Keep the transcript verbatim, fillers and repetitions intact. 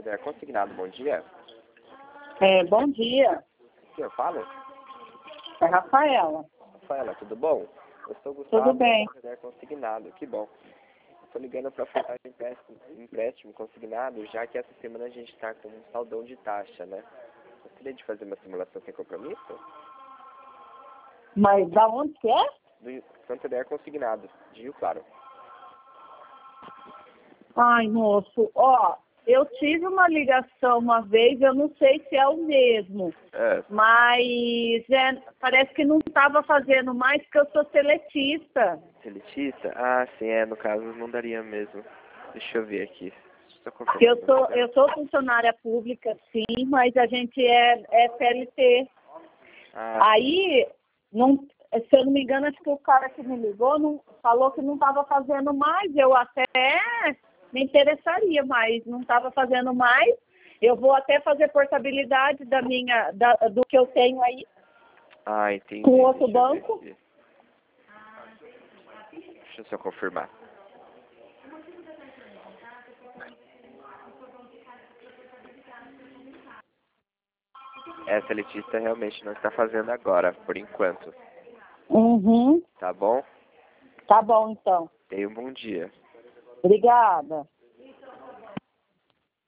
Santander Consignado, bom dia. É, bom dia. O senhor fala? É Rafaela. Rafaela, tudo bom? Eu sou Gustavo, Tudo bem. Santander Consignado, que bom. Estou ligando para ofertar um empréstimo, empréstimo consignado, já que essa semana a gente está com um saldão de taxa, né? Gostaria de fazer uma simulação sem compromisso? Mas da onde que é? Do Santander Consignado, de Rio Claro. Ai, moço, ó, eu tive uma ligação uma vez, eu não sei se é o mesmo, É. mas é, parece que não estava fazendo mais, porque eu sou seletista. Seletista? Ah, sim, é, no caso não daria mesmo. Deixa eu ver aqui. Deixa eu confirmar. Eu sou, eu sou funcionária pública, sim, mas a gente é, é C L T. Ah, Aí, não, se eu não me engano, acho que o cara que me ligou não, falou que não estava fazendo mais. Eu até me interessaria, mas não estava fazendo mais. Eu vou até fazer portabilidade da minha, da, do que eu tenho aí ah entendi. com outro Deixa eu ver banco. aqui. Deixa eu só confirmar. Essa seletista realmente não está fazendo agora, por enquanto. Uhum. Tá bom? Tá bom, então. Tenha um bom dia. Obrigada.